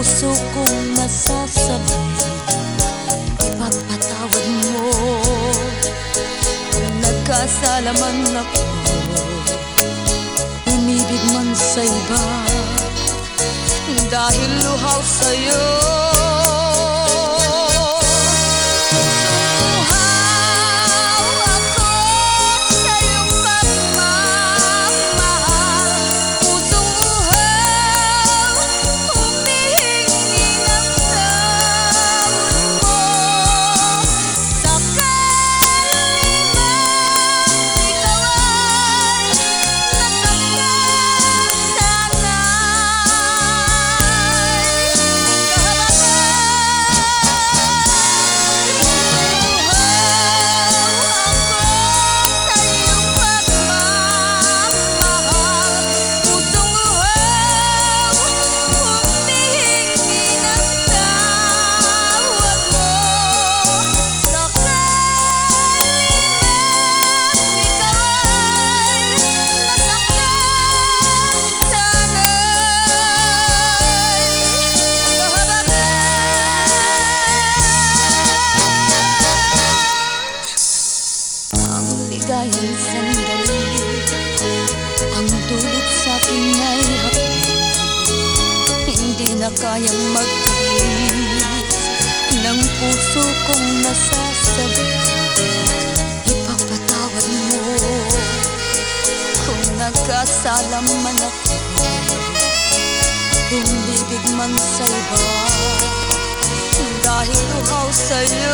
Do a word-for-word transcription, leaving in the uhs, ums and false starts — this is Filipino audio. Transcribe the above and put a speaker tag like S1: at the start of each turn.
S1: puso kong nasasabi, ipagpatawad mo kung nagkasala man ako, umibig man sa iba dahil luhaw sa'yo. Ligayang sandali ang dulot sa'kin ay hapdi, hindi na kayang magtiis ng puso kong nasasabi, ipagpatawad mo kung nagkasala man ako, umibig man sa iba dahil luhaw sa'yo.